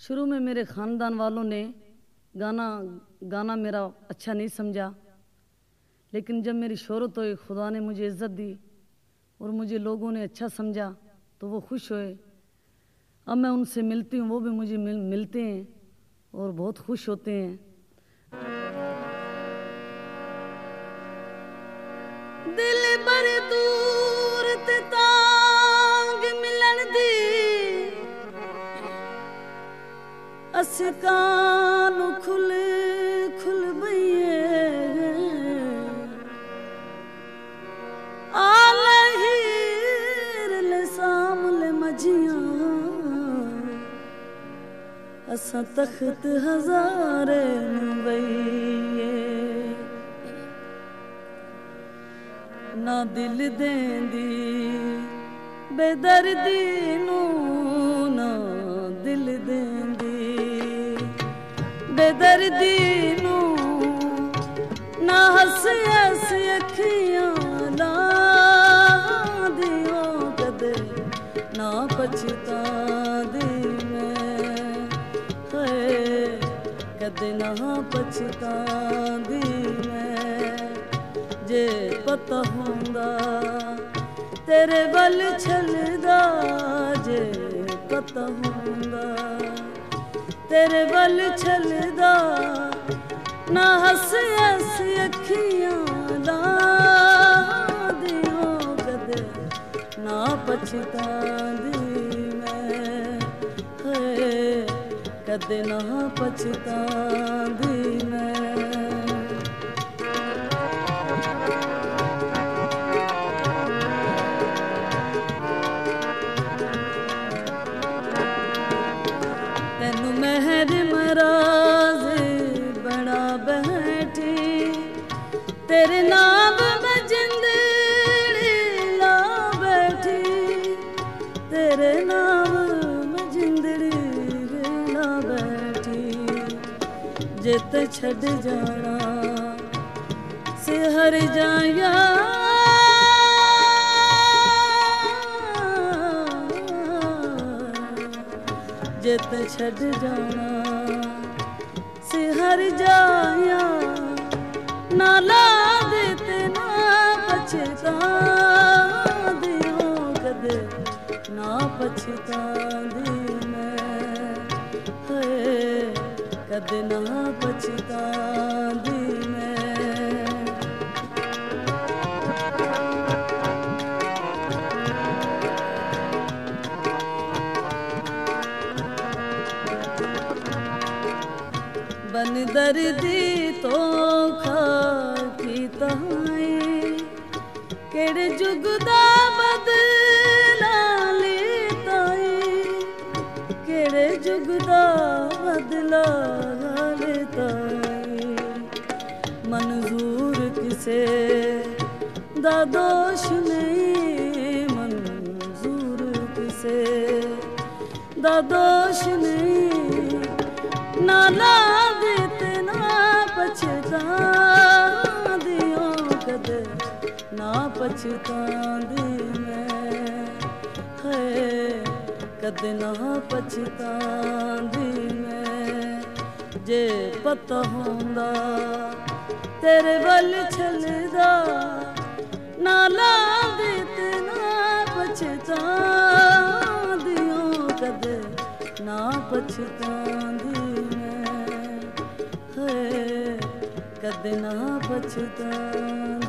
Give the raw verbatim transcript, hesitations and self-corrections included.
शुरू में मेरे ख़ानदान वालों ने गाना गाना मेरा अच्छा नहीं समझा, लेकिन जब मेरी शोहरत हुई, खुदा ने मुझे इज़्ज़त दी और मुझे लोगों ने अच्छा समझा तो वो खुश हुए। अब मैं उनसे मिलती हूँ, वो भी मुझे मिल, मिलते हैं और बहुत खुश होते हैं। दिल बर दूर ते तांग मिलन दी असकानु खुल खुल बइए आले हीर ले सामले मजियां असा तख्त हजारे बइए ना दिल देंदी बेदर्दी नू ना दिल देंदी बेदर्दी नू ना हस हस अखियां ला दियो कदे ना पछता दी मैं कदे ना पछता दी मैं जे पता होंदा तेरे वल छलदा जे पता होंदा तेरे वल छलदा ना हस हस अखियां ला दियो कदे ना पछता दी मैं कदे ना पछता दी मैं तेरे नाम में जिंदड़ी ला बैठी तेरे नाम में जिंदड़ी ला बैठी जित छड़ जाना से हर जाया जित छड़ जाना से हर जाया ना ला देते ना पछता दियो कदे ना पछता दी मैं कदे ना पछता दी मैं बन दर्दी तो खा की तहाई केड़े जुग दा बदला लेताई केड़े जुग दा बदला लेताई मंजूर किसे दा दोष नहीं मंजूर किसे दा दोष नहीं ना ला देते ना पछता दियो कदे ना पछता दी मैं कदे ना पछता दी मैं जे पता होंदा तेरे वल छलदा ना ला देते ना पछता दियो कदे ना पछता दी कदे ना पछता।